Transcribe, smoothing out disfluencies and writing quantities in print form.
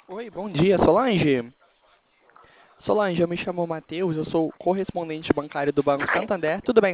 Oi, bom dia, Solange. Solange, eu me chamo Matheus, eu sou correspondente bancário do Banco Santander. Tudo bem